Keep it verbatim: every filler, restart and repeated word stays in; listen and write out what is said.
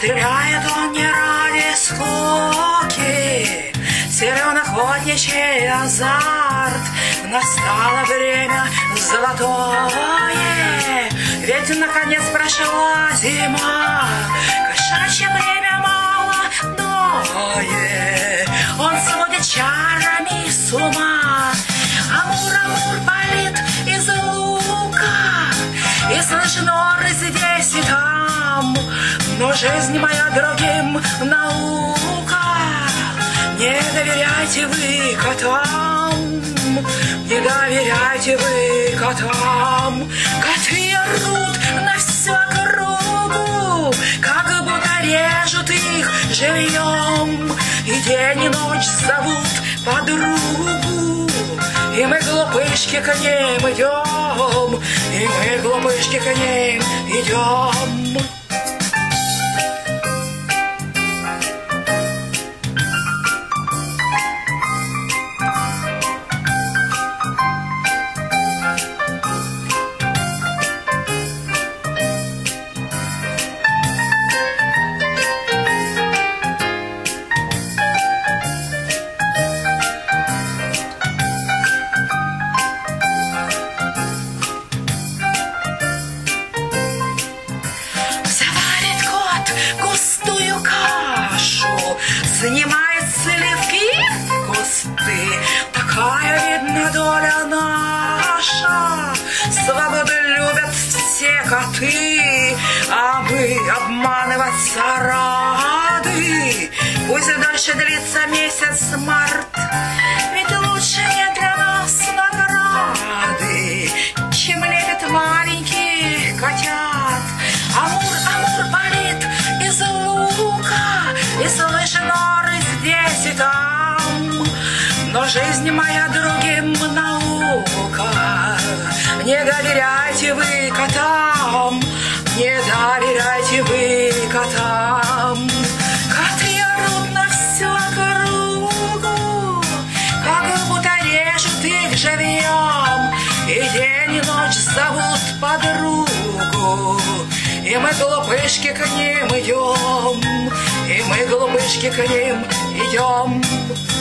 стреляет он не ради скуки, силен охотничий азарт. Настало время золотое, ведь наконец прошла зима. Кошачье время молодое, он сводит чарами с ума. Амур, амур палит из лука, и слышно оры здесь и там. Но жизнь моя другим наука. Не доверяйте вы котам, не доверяйте вы котам. Коты орут на всю округу, как будто режут их живьем. И день и ночь зовут подругу, и мы, глупышки, к ним идем, и мы, глупышки, к ним идем. Снимает сливки в кусты, такая, видно, доля наша. Свободу любят все коты, а мы обманываться рады. Пусть дольше длится месяц март, ведь лучше нет для нас награды, чем лепят маленьких котят. Амур, амур палит из лука, и слышен оры здесь и там. Но жизнь моя другим наука. Не доверяйте вы котам, не доверяйте вы котам. Коты орут на всю округу, как будто режут их живьем. И день и ночь зовут подругу, и мы, глупышки, к ним идем, и мы, глупышки, к ним идем.